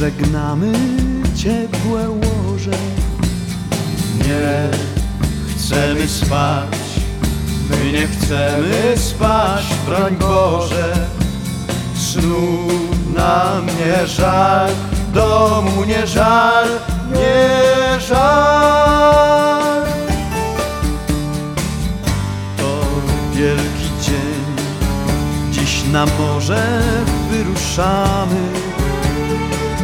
żegnamy ciepłe łoże. Nie chcemy spać, my nie chcemy spać, broń Boże. Snu nam nie żal, domu nie żal, nie żal. To wielki dzień, dziś na morze wyruszamy.